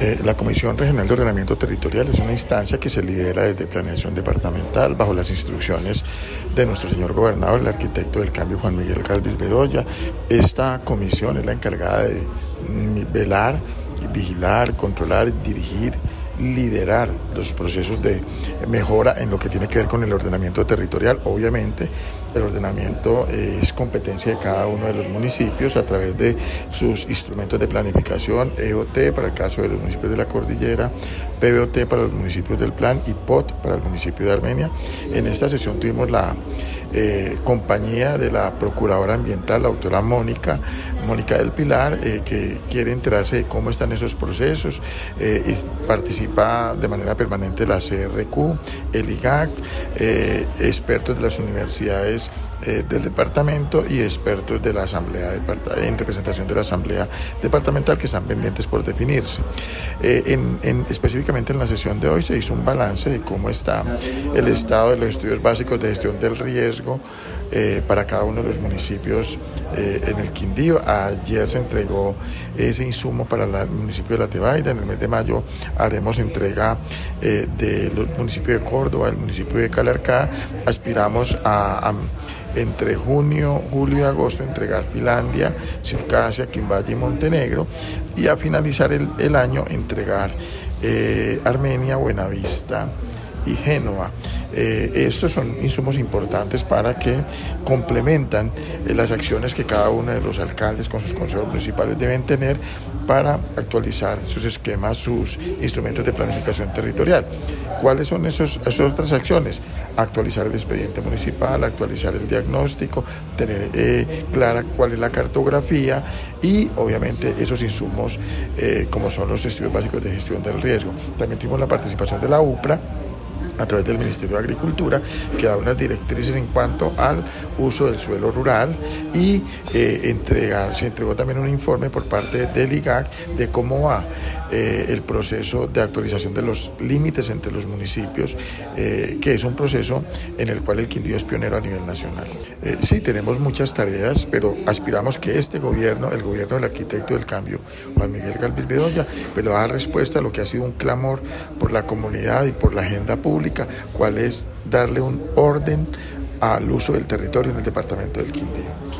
La Comisión Regional de Ordenamiento Territorial es una instancia que se lidera desde Planeación Departamental bajo las instrucciones de nuestro señor gobernador, el arquitecto del cambio Juan Miguel Galvis Bedoya. Esta comisión es la encargada de velar, vigilar, controlar, dirigir, liderar los procesos de mejora en lo que tiene que ver con el ordenamiento territorial. Obviamente, el ordenamiento es competencia de cada uno de los municipios a través de sus instrumentos de planificación, EOT para el caso de los municipios de la Cordillera, PBOT para los municipios del Plan y POT para el municipio de Armenia. En esta sesión tuvimos la compañía de la Procuradora Ambiental, la doctora Mónica del Pilar, que quiere enterarse de cómo están esos procesos. Y participa de manera permanente la CRQ, el IGAC, expertos de las universidades del departamento y expertos de la Asamblea en representación de la Asamblea Departamental que están pendientes por definirse. Específicamente en la sesión de hoy se hizo un balance de cómo está el estado de los estudios básicos de gestión del riesgo para cada uno de los municipios en el Quindío. Ayer se entregó ese insumo para el municipio de La Tebaida. En el mes de mayo haremos entrega de los municipios de Córdoba, el municipio de Calarcá. Aspiramos a entre julio y agosto entregar Finlandia, Circasia, Quimbaye y Montenegro, y a finalizar el año entregar Armenia, Buenavista y Génova. Estos son insumos importantes para que complementan las acciones que cada uno de los alcaldes con sus consejos municipales deben tener para actualizar sus esquemas, sus instrumentos de planificación territorial. ¿Cuáles son esas otras acciones? Actualizar el expediente municipal, actualizar el diagnóstico, tener clara cuál es la cartografía y obviamente esos insumos como son los estudios básicos de gestión del riesgo. También tuvimos la participación de la UPRA a través del Ministerio de Agricultura, que da unas directrices en cuanto al uso del suelo rural y se entregó también un informe por parte del IGAC de cómo va el proceso de actualización de los límites entre los municipios, que es un proceso en el cual el Quindío es pionero a nivel nacional. Sí, tenemos muchas tareas, pero aspiramos que este gobierno, el gobierno del arquitecto del cambio, Juan Miguel Galvis Bedoya, pero da respuesta a lo que ha sido un clamor por la comunidad y por la agenda pública, cuál es darle un orden al uso del territorio en el departamento del Quindío.